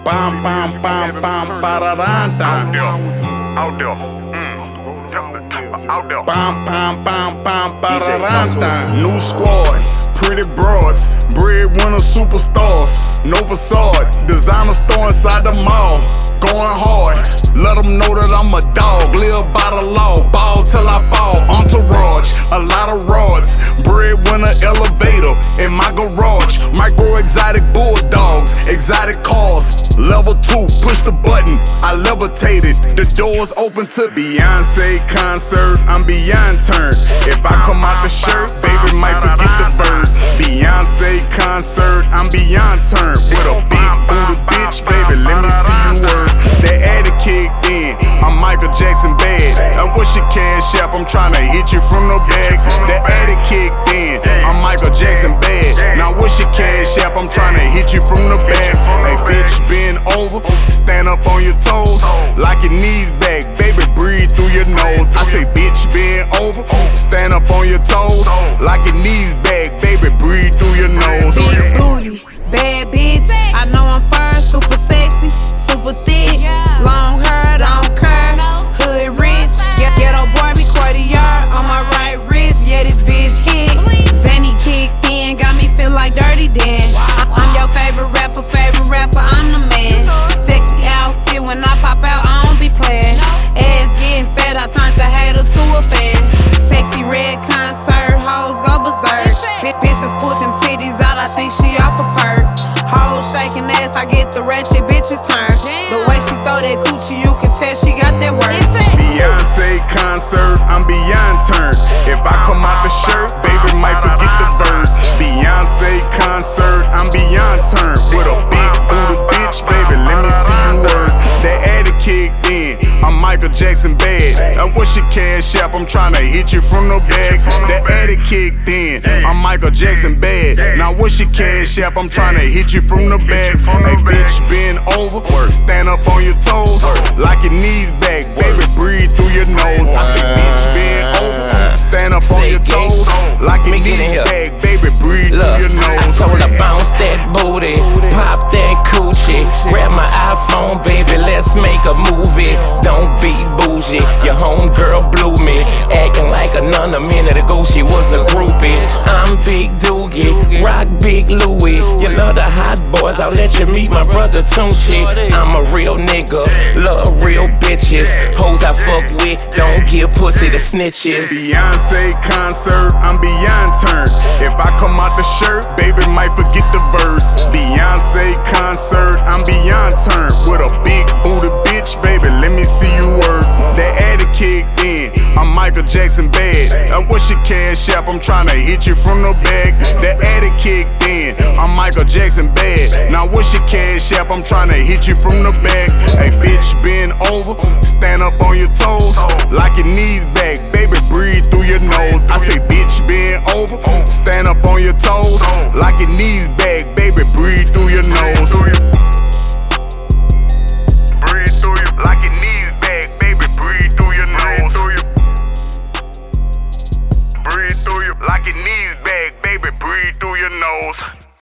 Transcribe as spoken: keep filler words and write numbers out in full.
Bam, bam, bam, bam, ba-da-da-da. Out there. Mm. Out there. Bam, bam, bam, bam, ba-da-da-da. New squad, pretty broads, breadwinner superstars, no facade, designer store inside the mall, going hard. Let them know that I'm a dog, live by the law, ball till I fall. Entourage, a lot of rods, breadwinner elevator in my garage. Micro exotic bulldogs, exotic cars. Level two, push the button, I levitated. The doors open to Beyonce concert, I'm beyond turned. If I come out the shirt, baby might forget the verse. Beyonce concert, I'm beyond turned. With a big booty bitch, baby, let me see you work. That addy kicked in, I'm Michael Jackson bad. And what's your cash app? I'm tryna hit you from the back. That addy kicked in, I'm Michael Jackson bad. Now what's your cash app? I'm tryna hit you from the back. Hey bitch, bend over, stand up on your toes, like your knees back, baby, breathe through your nose. I say bitch, bend over, stand up on your toes, like your knees back, baby, breathe through your nose. Big booty, bad bitch, I know I'm first, super sexy, super thick, long hair, don't care, hood rich, ghetto Barbie, Cartier on my right wrist, yeah this bitch hit, Zanny kicked in, got me feel like Dirty Dan. I'm your favorite rapper, favorite rapper, I'm the man. Sexy outfit when I pop out, I don't be playing. Ass getting fat, I turned the hater to a fan. Sexy red concert, hoes go berserk. Bitches put them titties out, I think she off a perk. Hoes shaking ass, I get the ratchet bitches turn. The way she throw that coochie, you can tell she got that work. Beyonce concert, I'm beyond turned. If I come out the shirt, baby might forget the verse. Beyonce concert, I'm beyond turned. With a big booty bitch, baby, let me see you work. That addy kicked in, I'm Michael Jackson bad. And what's your cash app? I'm tryna hit you from the back. That addy kicked in, I'm Michael Jackson bad. Now what's your cash app? I'm tryna hit you from the back. Hey bitch, bend over, stand up on your toes, like your knees back, baby, breathe through your nose. I say bitch, bend over, stand up on your toes, like your knees back, baby, breathe through your nose. I told her bounce that booty, pop that coochie, grab my iPhone, baby, let's make a movie. Don't be bougie, your homegirl blew me, acting like a nun a minute ago she was a groupie. I'm Big Doogie, rock Big Louie. You love the hot boys, I'll let you meet my brother Tunchi. I'm a real nigga, love real bitches. Hoes I fuck with, don't give pussy to snitches. Beyonce concert, I'm beyond turned. If I come out the shirt, baby might forget the verse. Beyonce concert, I'm beyond turned. With a big booty bitch, baby, let me see you work. That addy kicked in, I'm Michael Jackson bad. And what's your cash app? I'm tryna hit you from the back. That addy kicked in, I'm Michael Jackson bad. Now what's your cash app? I'm tryna hit you from the back. Hey bitch, bend over, stand up on your toes, like your knees back, baby, breathe through your nose. I say bitch, bend over, stand up on your toes, like your knees back, baby, breathe through your nose.